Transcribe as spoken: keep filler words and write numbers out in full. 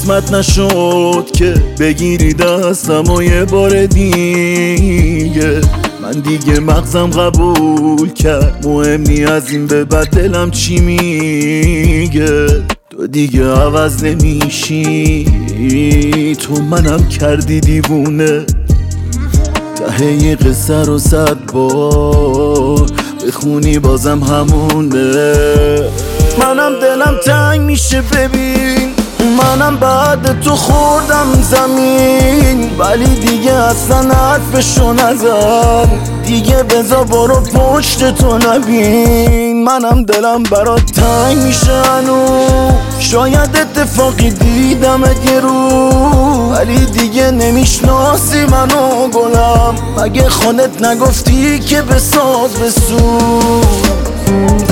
قسمت نشد که بگیری دستم و یه بار دیگه. من دیگه مغزم قبول کرد مهم نی از این به بعد دلم چی میگه. تو دیگه عوض نمیشی، تو منم کردی دیوونه. ته یه قصه رو صد بار بخونی بازم همونه. منم دلم تنگ میشه ببین، منم بعد تو خوردم زمین، ولی دیگه اصلا حرفشو نزن. دیگه بذار برو پشت تو نبین. منم دلم برات تنگ میشه هنوز، شاید اتفاقی دیدمت یه رو، ولی دیگه نمیشناسی منو گلم. مگه خودت نگفتی که بساز بسوز؟